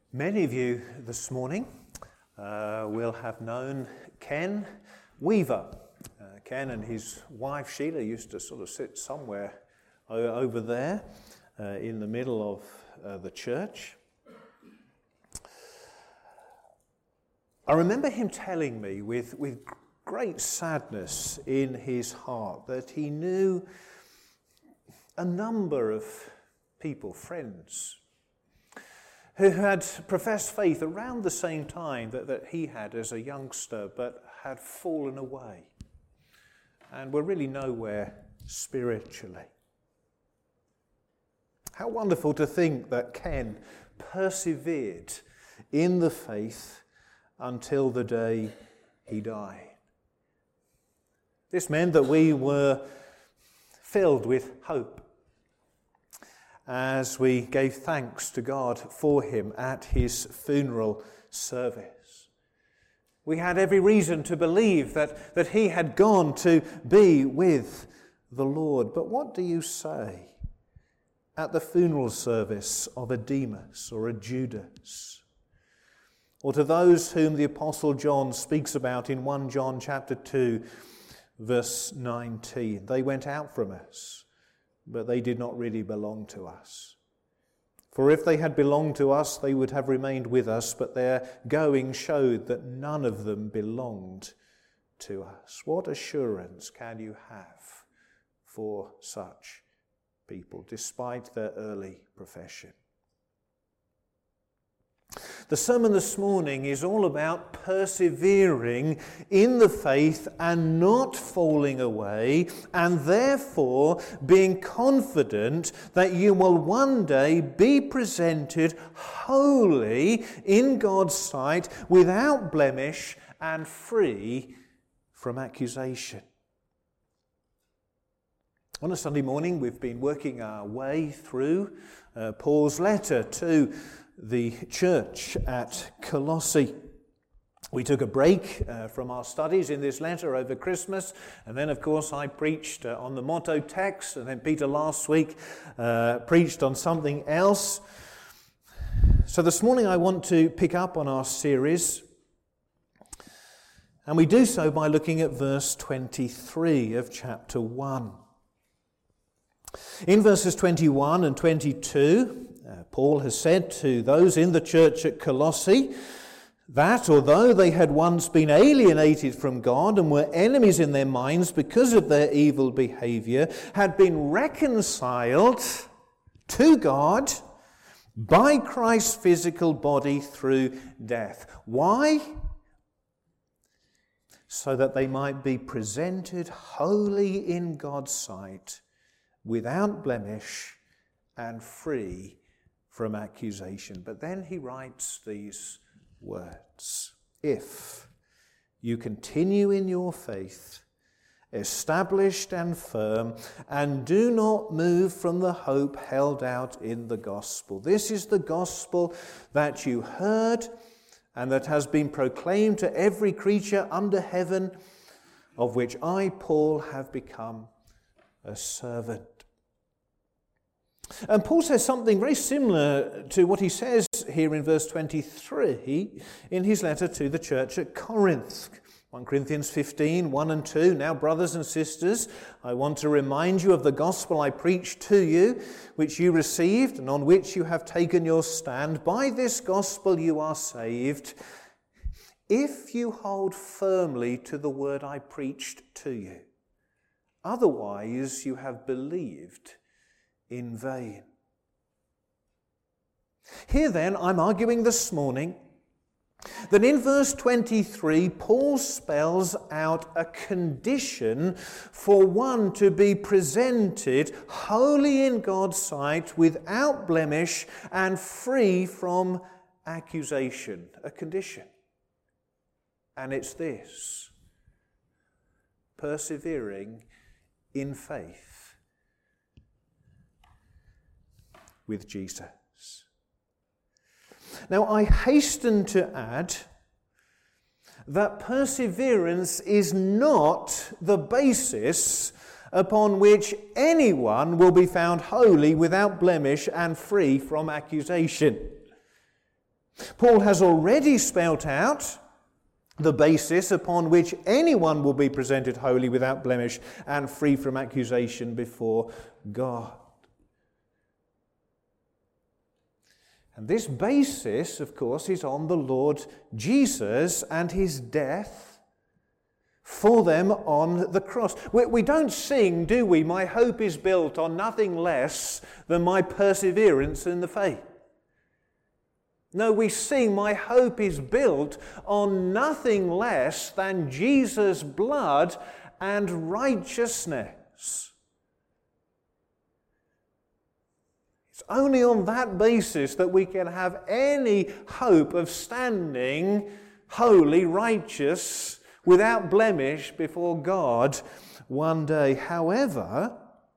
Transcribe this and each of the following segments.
Many of you this morning will have known Ken Weaver. Ken and his wife Sheila used to sort of sit somewhere over there in the middle of the church. I remember him telling me with great sadness in his heart that he knew a number of people, friends, who had professed faith around the same time that he had as a youngster, but had fallen away and were really nowhere spiritually. How wonderful to think that Ken persevered in the faith until the day he died. This meant that we were filled with hope as we gave thanks to God for him at his funeral service. We had every reason to believe that he had gone to be with the Lord. But what do you say at the funeral service of a Demas or a Judas? Or to those whom the Apostle John speaks about in 1 John chapter 2, verse 19. They went out from us, but they did not really belong to us. For if they had belonged to us, they would have remained with us, but their going showed that none of them belonged to us. What assurance can you have for such people, despite their early profession? The sermon this morning is all about persevering in the faith and not falling away, and therefore being confident that you will one day be presented holy in God's sight, without blemish and free from accusation. On a Sunday morning, we've been working our way through Paul's letter to the church at Colossae. We took a break from our studies in this letter over Christmas, and then of course I preached on the motto text, and then Peter last week preached on something else. So this morning I want to pick up on our series, and we do so by looking at verse 23 of chapter 1. In verses 21 and 22, Paul has said to those in the church at Colossae that although they had once been alienated from God and were enemies in their minds because of their evil behavior, had been reconciled to God by Christ's physical body through death. Why? So that they might be presented holy in God's sight, without blemish and free from accusation. But then he writes these words: if you continue in your faith, established and firm, and do not move from the hope held out in the gospel. This is the gospel that you heard and that has been proclaimed to every creature under heaven, of which I, Paul, have become a servant. And Paul says something very similar to what he says here in verse 23 in his letter to the church at Corinth. 1 Corinthians 15, 1 and 2. Now, brothers and sisters, I want to remind you of the gospel I preached to you, which you received and on which you have taken your stand. By this gospel you are saved, if you hold firmly to the word I preached to you. Otherwise you have believed in vain. Here then, I'm arguing this morning that in verse 23, Paul spells out a condition for one to be presented holy in God's sight, without blemish and free from accusation. A condition. And it's this: persevering in faith with Jesus. Now, I hasten to add that perseverance is not the basis upon which anyone will be found holy, without blemish and free from accusation. Paul has already spelt out the basis upon which anyone will be presented holy, without blemish, and free from accusation before God. And this basis, of course, is on the Lord Jesus and his death for them on the cross. We don't sing, do we? My hope is built on nothing less than my perseverance in the faith. No, we sing, my hope is built on nothing less than Jesus' blood and righteousness. It's only on that basis that we can have any hope of standing holy, righteous, without blemish before God one day. However,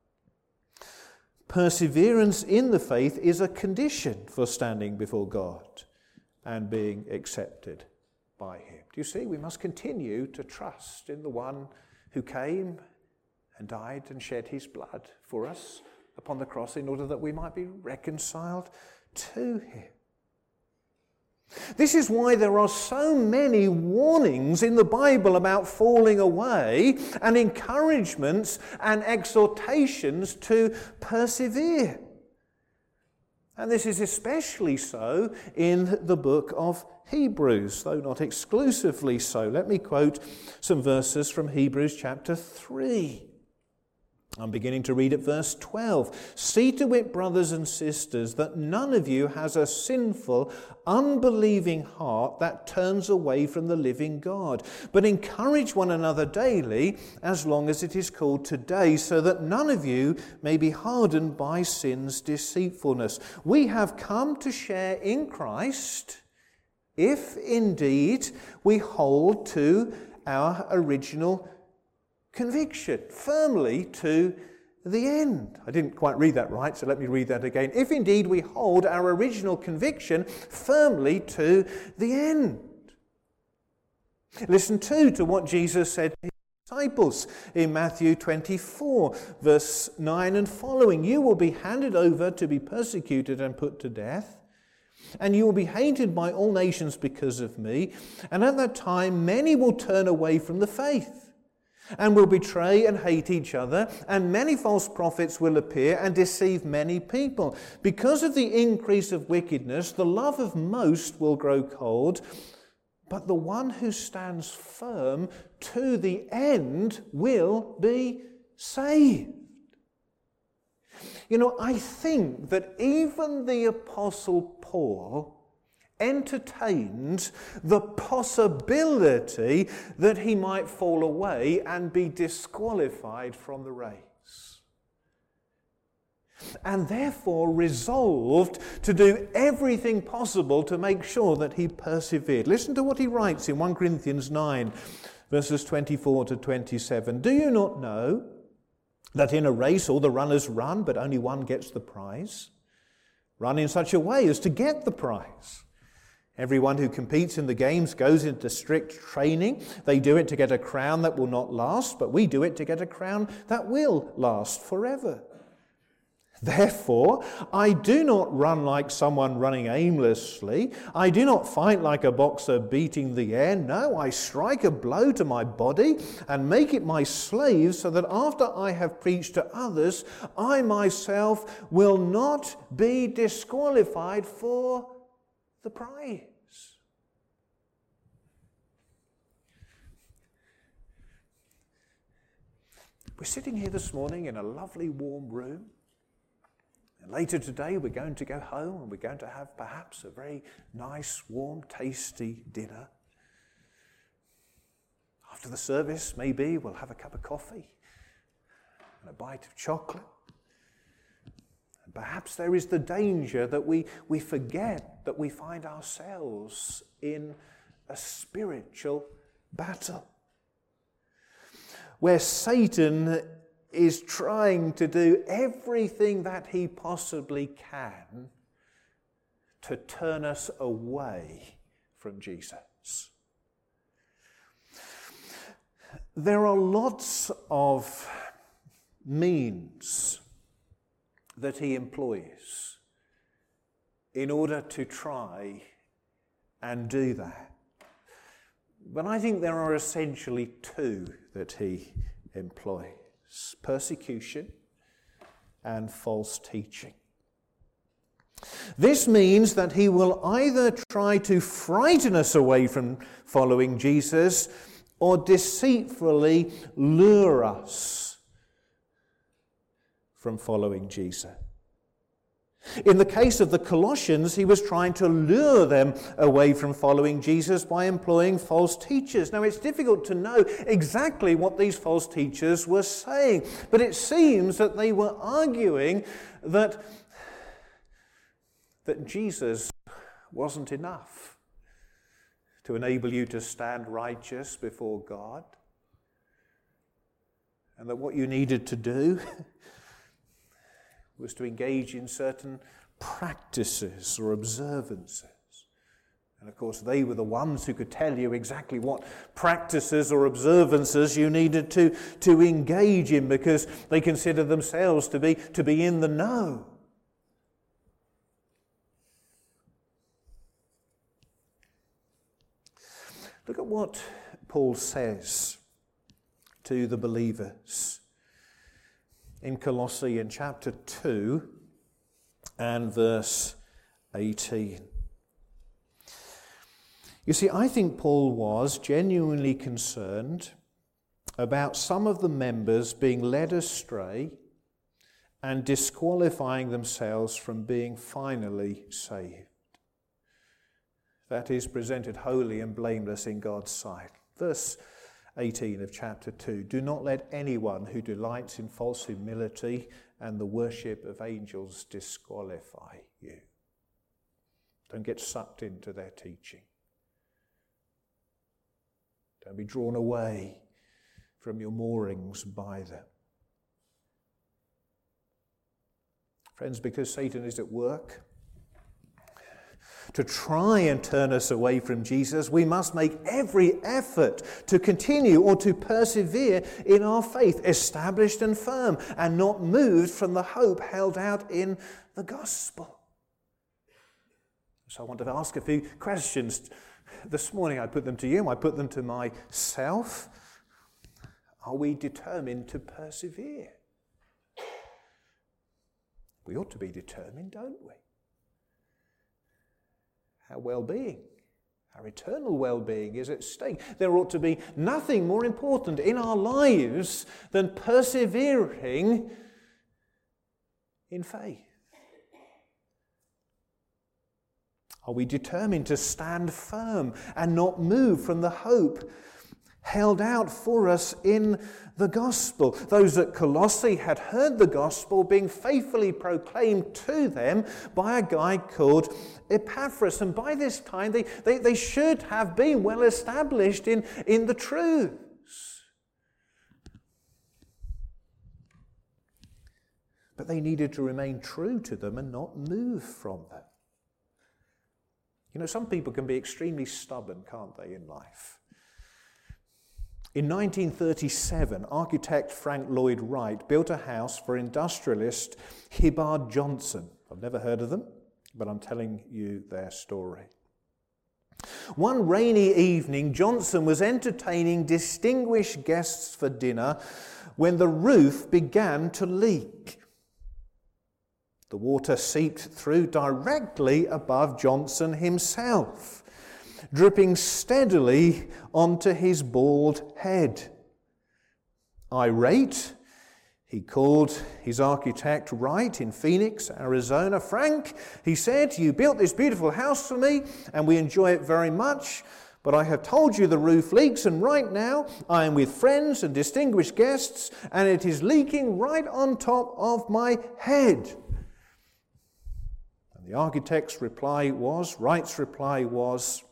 perseverance in the faith is a condition for standing before God and being accepted by him. Do you see? We must continue to trust in the one who came and died and shed his blood for us upon the cross in order that we might be reconciled to him. This is why there are so many warnings in the Bible about falling away, and encouragements and exhortations to persevere. And this is especially so in the book of Hebrews, though not exclusively so. Let me quote some verses from Hebrews chapter 3. I'm beginning to read at verse 12. See to it, brothers and sisters, that none of you has a sinful, unbelieving heart that turns away from the living God, but encourage one another daily, as long as it is called today, so that none of you may be hardened by sin's deceitfulness. We have come to share in Christ, if indeed we hold to our original conviction firmly to the end. I didn't quite read that right, so let me read that again. If indeed we hold our original conviction firmly to the end. Listen too to what Jesus said to his disciples in Matthew 24, verse 9 and following. You will be handed over to be persecuted and put to death, and you will be hated by all nations because of me. And at that time many will turn away from the faith and will betray and hate each other, and many false prophets will appear and deceive many people. Because of the increase of wickedness, the love of most will grow cold, but the one who stands firm to the end will be saved. You know, I think that even the Apostle Paul entertained the possibility that he might fall away and be disqualified from the race, and therefore resolved to do everything possible to make sure that he persevered. Listen to what he writes in 1 Corinthians 9, verses 24 to 27. Do you not know that in a race all the runners run, but only one gets the prize? Run in such a way as to get the prize. Everyone who competes in the games goes into strict training. They do it to get a crown that will not last, but we do it to get a crown that will last forever. Therefore, I do not run like someone running aimlessly. I do not fight like a boxer beating the air. No, I strike a blow to my body and make it my slave, so that after I have preached to others, I myself will not be disqualified for the prize. We're sitting here this morning in a lovely warm room. And later today we're going to go home and we're going to have perhaps a very nice, warm, tasty dinner. After the service, maybe we'll have a cup of coffee and a bite of chocolate. And perhaps there is the danger that we forget that we find ourselves in a spiritual battle, where Satan is trying to do everything that he possibly can to turn us away from Jesus. There are lots of means that he employs in order to try and do that. But I think there are essentially two that he employs: persecution and false teaching. This means that he will either try to frighten us away from following Jesus or deceitfully lure us from following Jesus. In the case of the Colossians, he was trying to lure them away from following Jesus by employing false teachers. Now, it's difficult to know exactly what these false teachers were saying, but it seems that they were arguing that Jesus wasn't enough to enable you to stand righteous before God, and that what you needed to do was to engage in certain practices or observances. And of course, they were the ones who could tell you exactly what practices or observances you needed to engage in, because they considered themselves to be in the know. Look at what Paul says to the believers in Colossae in chapter 2 and verse 18. You see, I think Paul was genuinely concerned about some of the members being led astray and disqualifying themselves from being finally saved. That is, presented holy and blameless in God's sight. Verse 18 of chapter 2, do not let anyone who delights in false humility and the worship of angels disqualify you. Don't get sucked into their teaching. Don't be drawn away from your moorings by them. Friends, because Satan is at work to try and turn us away from Jesus, we must make every effort to continue or to persevere in our faith, established and firm, and not moved from the hope held out in the gospel. So I want to ask a few questions. This morning I put them to you, I put them to myself. Are we determined to persevere? We ought to be determined, don't we? Our well-being, our eternal well-being is at stake. There ought to be nothing more important in our lives than persevering in faith. Are we determined to stand firm and not move from the hope held out for us in the gospel? Those at Colossae had heard the gospel being faithfully proclaimed to them by a guy called Epaphras, and by this time they should have been well established in the truths. But they needed to remain true to them and not move from them. You know, some people can be extremely stubborn, can't they, in life? In 1937, architect Frank Lloyd Wright built a house for industrialist Hibbard Johnson. I've never heard of them, but I'm telling you their story. One rainy evening, Johnson was entertaining distinguished guests for dinner when the roof began to leak. The water seeped through directly above Johnson himself, dripping steadily onto his bald head. Irate, he called his architect Wright in Phoenix, Arizona. Frank, he said, you built this beautiful house for me and we enjoy it very much, but I have told you the roof leaks, and right now I am with friends and distinguished guests and it is leaking right on top of my head. And the architect's reply was, Wright's reply was,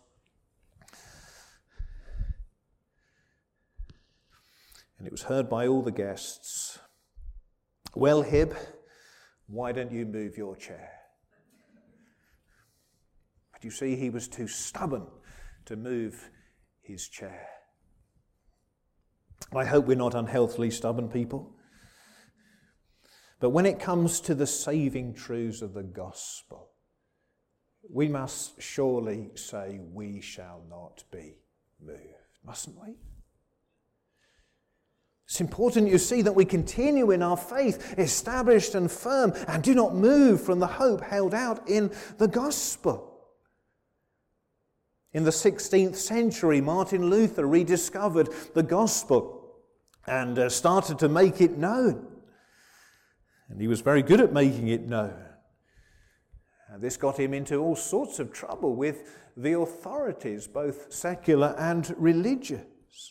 and it was heard by all the guests, well, Hib, why don't you move your chair? But you see, he was too stubborn to move his chair. I hope we're not unhealthily stubborn people. But when it comes to the saving truths of the gospel, we must surely say, we shall not be moved, mustn't we? It's important, you see, that we continue in our faith, established and firm, and do not move from the hope held out in the gospel. In the 16th century, Martin Luther rediscovered the gospel and started to make it known. And he was very good at making it known. And this got him into all sorts of trouble with the authorities, both secular and religious.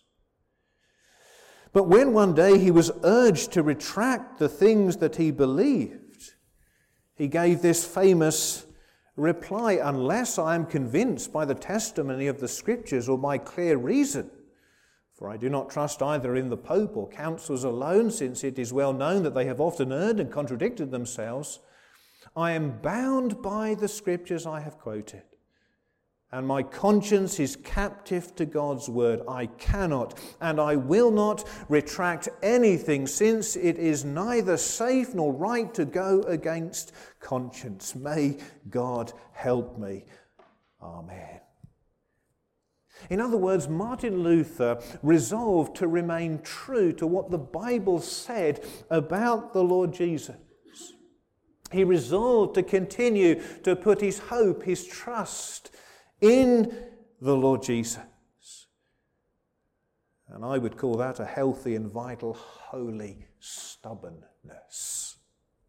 But when one day he was urged to retract the things that he believed, he gave this famous reply, "Unless I am convinced by the testimony of the Scriptures or by clear reason, for I do not trust either in the Pope or councils alone, since it is well known that they have often erred and contradicted themselves, I am bound by the Scriptures I have quoted, and my conscience is captive to God's word. I cannot and I will not retract anything, since it is neither safe nor right to go against conscience. May God help me. Amen." In other words, Martin Luther resolved to remain true to what the Bible said about the Lord Jesus. He resolved to continue to put his hope, his trust in the Lord Jesus. And I would call that a healthy and vital, holy stubbornness.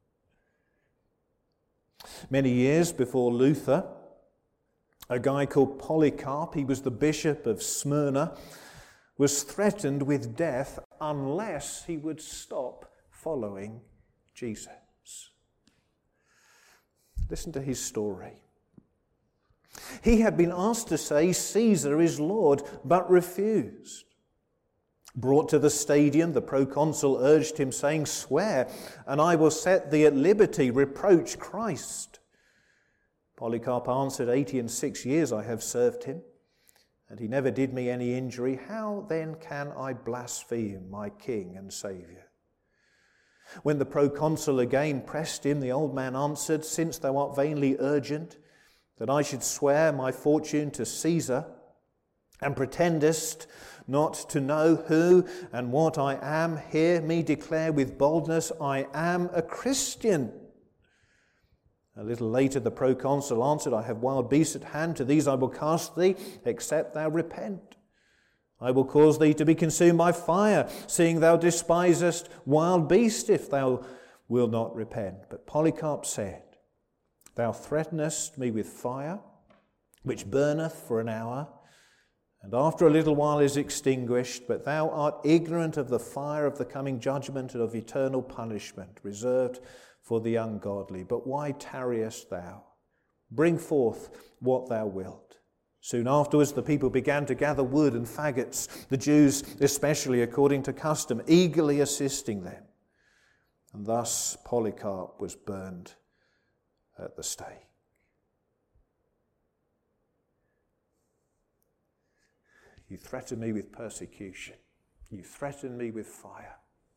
Many years before Luther, a guy called Polycarp, he was the bishop of Smyrna, was threatened with death unless he would stop following Jesus. Listen to his story. He had been asked to say Caesar is Lord, but refused. Brought to the stadium, the proconsul urged him, saying, "Swear, and I will set thee at liberty. Reproach Christ." Polycarp answered, 86 years I have served him, and he never did me any injury. How then can I blaspheme my King and Saviour? When the proconsul again pressed him, the old man answered, "Since thou art vainly urgent that I should swear my fortune to Caesar, and pretendest not to know who and what I am, hear me declare with boldness, I am a Christian." A little later the proconsul answered, "I have wild beasts at hand, to these I will cast thee, except thou repent. I will cause thee to be consumed by fire, seeing thou despisest wild beasts, if thou wilt not repent." But Polycarp said, "Thou threatenest me with fire, which burneth for an hour, and after a little while is extinguished, but thou art ignorant of the fire of the coming judgment and of eternal punishment, reserved for the ungodly. But why tarriest thou? Bring forth what thou wilt." Soon afterwards the people began to gather wood and faggots, the Jews especially according to custom, eagerly assisting them. And thus Polycarp was burned at the stake. You threaten me with persecution. You threaten me with fire.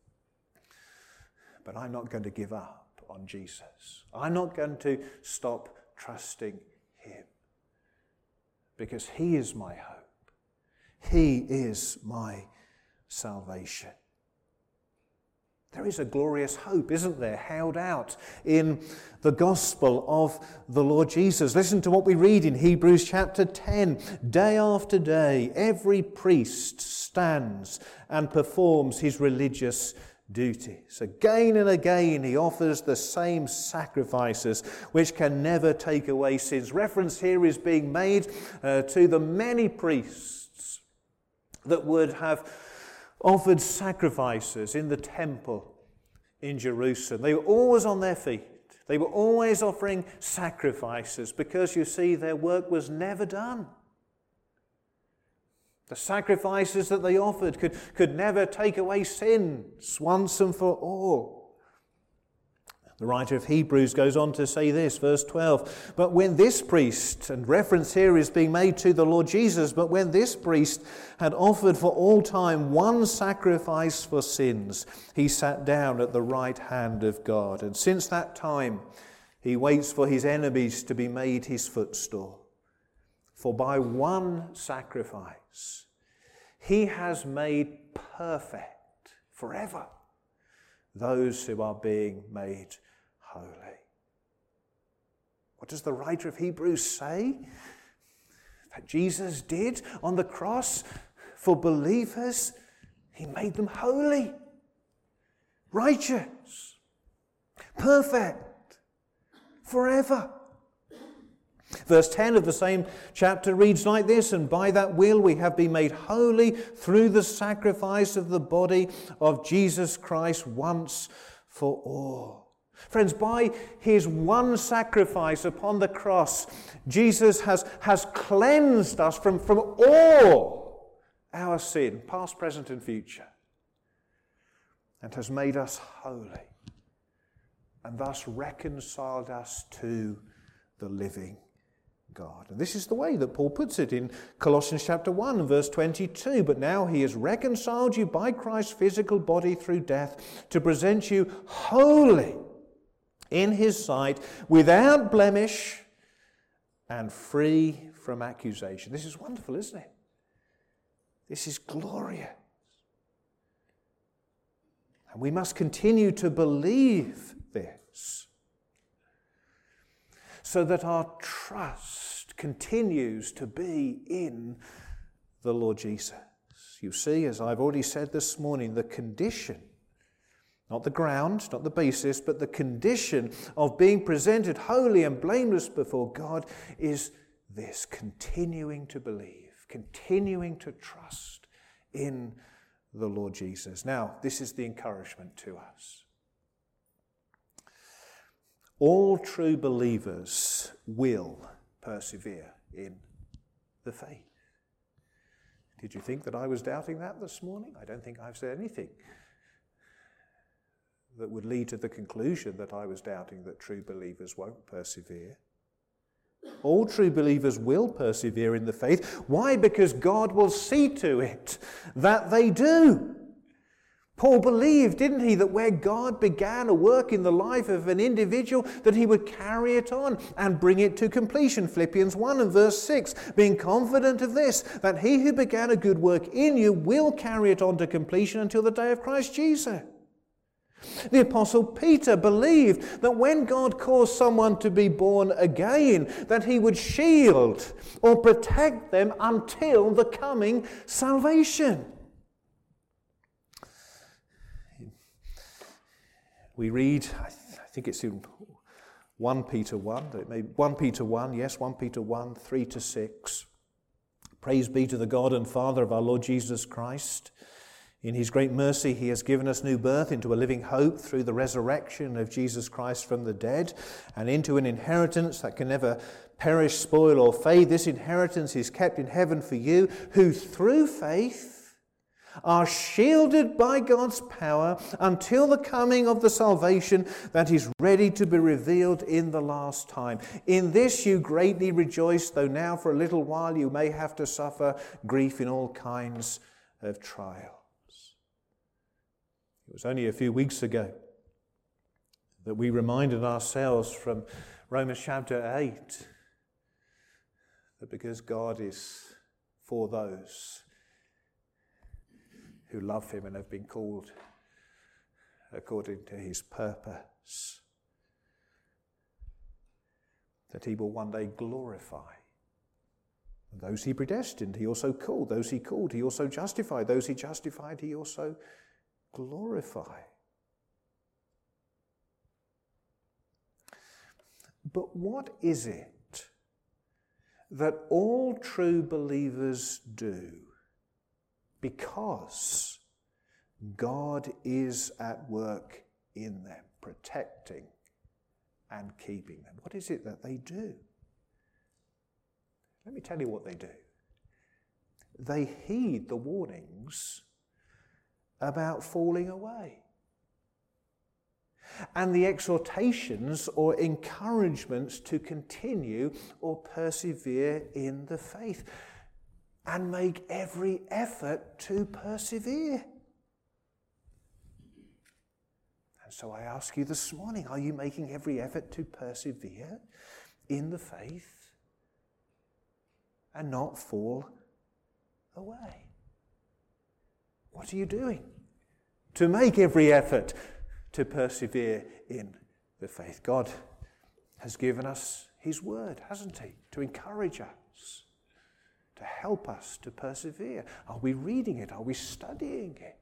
But I'm not going to give up on Jesus. I'm not going to stop trusting him. Because he is my hope. He is my salvation. There is a glorious hope, isn't there, held out in the gospel of the Lord Jesus. Listen to what we read in Hebrews chapter 10. Day after day, every priest stands and performs his religious duties. Again and again he offers the same sacrifices which can never take away sins. Reference here is being made to the many priests that would have offered sacrifices in the temple in Jerusalem. They were always on their feet. They were always offering sacrifices because, you see, their work was never done. The sacrifices that they offered could never take away sins once and for all. The writer of Hebrews goes on to say this, verse 12, "But when this priest," and reference here is being made to the Lord Jesus, "but when this priest had offered for all time one sacrifice for sins, he sat down at the right hand of God. And since that time He waits for his enemies to be made his footstool. For by one sacrifice, he has made perfect forever those who are being made holy. What does the writer of Hebrews say that Jesus did on the cross for believers? He made them holy, righteous, perfect, forever. Verse 10 of the same chapter reads like this, and by that will we have been made holy through the sacrifice of the body of Jesus Christ once for all. Friends, by his one sacrifice upon the cross, Jesus has cleansed us from all our sin, past, present and future, and has made us holy, and thus reconciled us to the living God. And this is the way that Paul puts it in Colossians chapter 1 and verse 22. But now he has reconciled you by Christ's physical body through death to present you holy in his sight, without blemish and free from accusation. This is wonderful, isn't it? This is glorious. And we must continue to believe this, so that our trust continues to be in the Lord Jesus. You see, as I've already said this morning, the condition, not the ground, not the basis, but the condition of being presented holy and blameless before God is this: continuing to believe, continuing to trust in the Lord Jesus. Now, this is the encouragement to us. All true believers will persevere in the faith. Did you think that I was doubting that this morning? I don't think I've said anything that would lead to the conclusion that I was doubting that true believers won't persevere. All true believers will persevere in the faith. Why? Because God will see to it that they do. Paul believed, didn't he, that where God began a work in the life of an individual, that he would carry it on and bring it to completion. Philippians 1 and verse 6, being confident of this, that he who began a good work in you will carry it on to completion until the day of Christ Jesus. The Apostle Peter believed that when God caused someone to be born again, that he would shield or protect them until the coming salvation. We read, I think it's in 1 Peter 1, 1 Peter 1, yes, 1 Peter 1, 3-6. Praise be to the God and Father of our Lord Jesus Christ. In his great mercy, he has given us new birth into a living hope through the resurrection of Jesus Christ from the dead, and into an inheritance that can never perish, spoil, or fade. This inheritance is kept in heaven for you, who through faith are shielded by God's power until the coming of the salvation that is ready to be revealed in the last time. In this you greatly rejoice, though now for a little while you may have to suffer grief in all kinds of trials. It was only a few weeks ago that we reminded ourselves from Romans chapter 8 that because God is for those who love him and have been called according to his purpose, that he will one day glorify. And those he predestined, he also called. Those he called, he also justified. Those he justified, he also glorified. But what is it that all true believers do? Because God is at work in them, protecting and keeping them. What is it that they do? Let me tell you what they do. They heed the warnings about falling away, and the exhortations or encouragements to continue or persevere in the faith, and make every effort to persevere. And So I ask you this morning, are you making every effort to persevere in the faith and not fall away? What are you doing to make every effort to persevere in the faith? God has given us his word, hasn't he? To encourage us, to help us to persevere. Are we reading it? Are we studying it?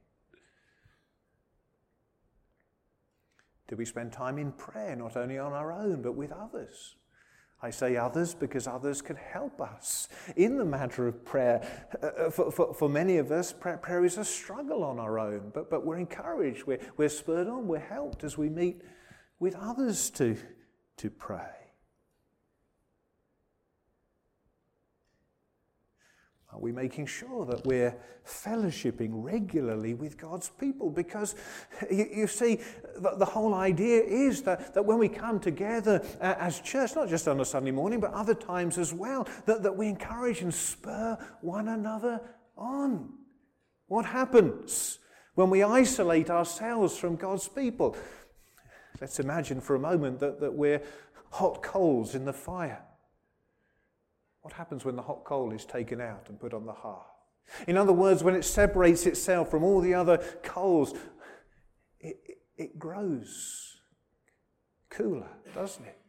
Do we spend time in prayer, not only on our own, but with others? I say others because others can help us in the matter of prayer. For many of us, prayer is a struggle on our own, but we're encouraged, we're spurred on, we're helped as we meet with others to pray. Are we making sure that we're fellowshipping regularly with God's people? Because you see, the whole idea is that when we come together as church, not just on a Sunday morning, but other times as well, that we encourage and spur one another on. What happens when we isolate ourselves from God's people? Let's imagine for a moment that we're hot coals in the fire. What happens when the hot coal is taken out and put on the hearth? In other words, when it separates itself from all the other coals, it grows cooler, doesn't it?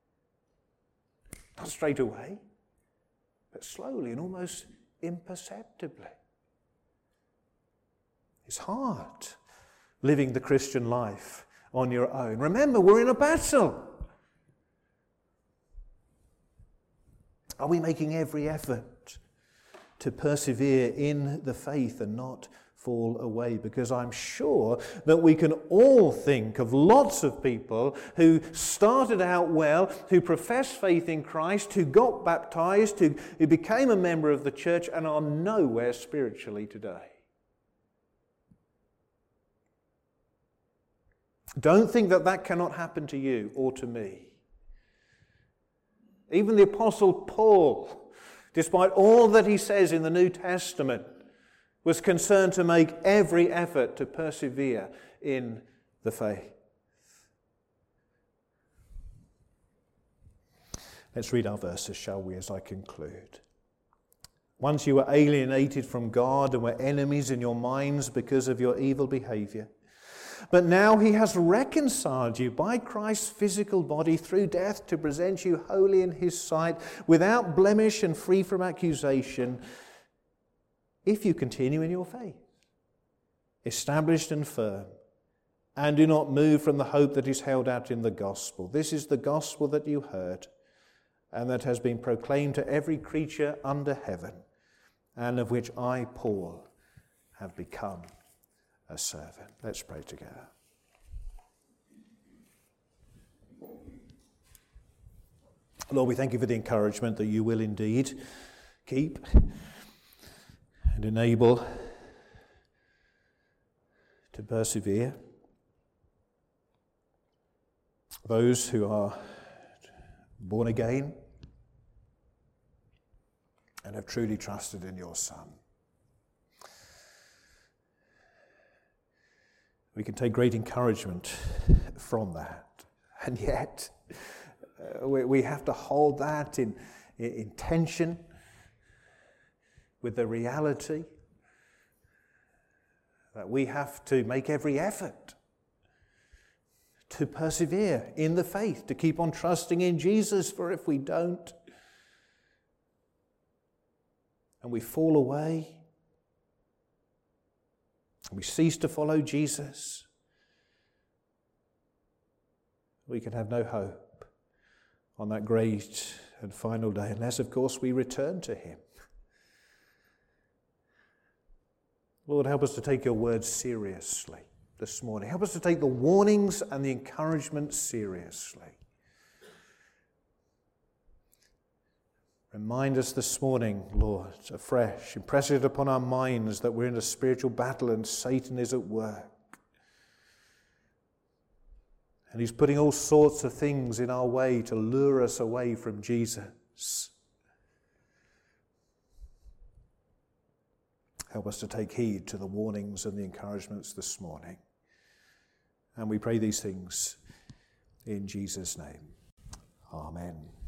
Not straight away, but slowly and almost imperceptibly. It's hard living the Christian life on your own. Remember, we're in a battle. Are we making every effort to persevere in the faith and not fall away? Because I'm sure that we can all think of lots of people who started out well, who professed faith in Christ, who got baptized, who became a member of the church and are nowhere spiritually today. Don't think that cannot happen to you or to me. Even the Apostle Paul, despite all that he says in the New Testament, was concerned to make every effort to persevere in the faith. Let's read our verses, shall we, as I conclude. Once you were alienated from God and were enemies in your minds because of your evil behavior. But now he has reconciled you by Christ's physical body through death to present you holy in his sight, without blemish and free from accusation, if you continue in your faith, established and firm, and do not move from the hope that is held out in the gospel. This is the gospel that you heard, and that has been proclaimed to every creature under heaven, and of which I, Paul, have become a servant. Let's pray together. Lord, we thank you for the encouragement that you will indeed keep and enable to persevere those who are born again and have truly trusted in your Son. We can take great encouragement from that. And yet, we have to hold that in tension with the reality that we have to make every effort to persevere in the faith, to keep on trusting in Jesus, for if we don't, and we fall away, we cease to follow Jesus, we can have no hope on that great and final day, unless, of course, we return to him. Lord, help us to take your words seriously this morning. Help us to take the warnings and the encouragement seriously. Remind us this morning, Lord, afresh, impress it upon our minds that we're in a spiritual battle and Satan is at work. And he's putting all sorts of things in our way to lure us away from Jesus. Help us to take heed to the warnings and the encouragements this morning. And we pray these things in Jesus' name. Amen.